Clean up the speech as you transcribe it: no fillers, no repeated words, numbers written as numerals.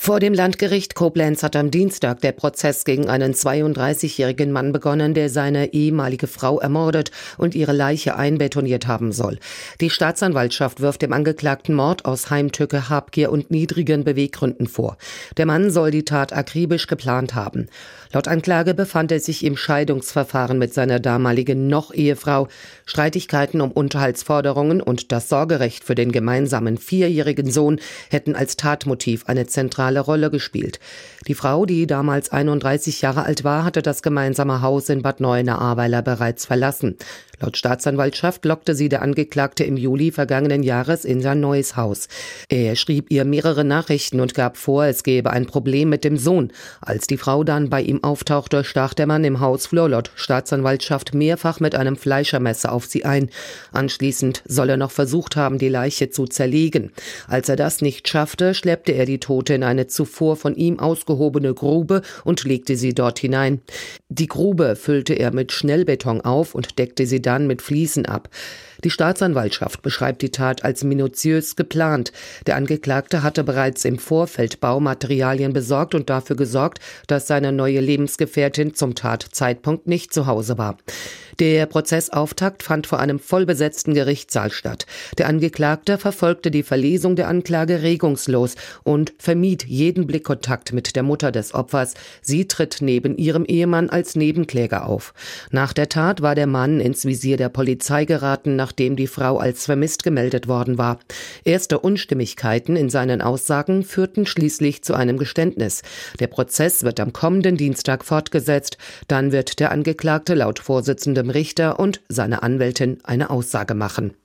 Vor dem Landgericht Koblenz hat am Dienstag der Prozess gegen einen 32-jährigen Mann begonnen, der seine ehemalige Frau ermordet und ihre Leiche einbetoniert haben soll. Die Staatsanwaltschaft wirft dem Angeklagten Mord aus Heimtücke, Habgier und niedrigen Beweggründen vor. Der Mann soll die Tat akribisch geplant haben. Laut Anklage befand er sich im Scheidungsverfahren mit seiner damaligen Noch-Ehefrau. Streitigkeiten um Unterhaltsforderungen und das Sorgerecht für den gemeinsamen 4-jährigen Sohn hätten als Tatmotiv eine zentrale Rolle gespielt. Die Frau, die damals 31 Jahre alt war, hatte das gemeinsame Haus in Bad Neuenahr-Ahrweiler bereits verlassen. Laut Staatsanwaltschaft lockte sie der Angeklagte im Juli vergangenen Jahres in sein neues Haus. Er schrieb ihr mehrere Nachrichten und gab vor, es gebe ein Problem mit dem Sohn. Als die Frau dann bei ihm auftauchte, stach der Mann im Hausflur laut Staatsanwaltschaft mehrfach mit einem Fleischermesser auf sie ein. Anschließend soll er noch versucht haben, die Leiche zu zerlegen. Als er das nicht schaffte, schleppte er die Tote in eine zuvor von ihm ausgehobene Grube und legte sie dort hinein. Die Grube füllte er mit Schnellbeton auf und deckte sie dann mit Fliesen ab. Die Staatsanwaltschaft beschreibt die Tat als minutiös geplant. Der Angeklagte hatte bereits im Vorfeld Baumaterialien besorgt und dafür gesorgt, dass seine neue Lebensgefährtin zum Tatzeitpunkt nicht zu Hause war. Der Prozessauftakt fand vor einem vollbesetzten Gerichtssaal statt. Der Angeklagte verfolgte die Verlesung der Anklage regungslos und vermied jeden Blickkontakt mit der Mutter des Opfers. Sie tritt neben ihrem Ehemann als Nebenkläger auf. Nach der Tat war der Mann ins Visier der Polizei geraten, nachdem die Frau als vermisst gemeldet worden war. Erste Unstimmigkeiten in seinen Aussagen führten schließlich zu einem Geständnis. Der Prozess wird am kommenden Dienstag fortgesetzt. Dann wird der Angeklagte laut Vorsitzendem Richter und seine Anwältin eine Aussage machen.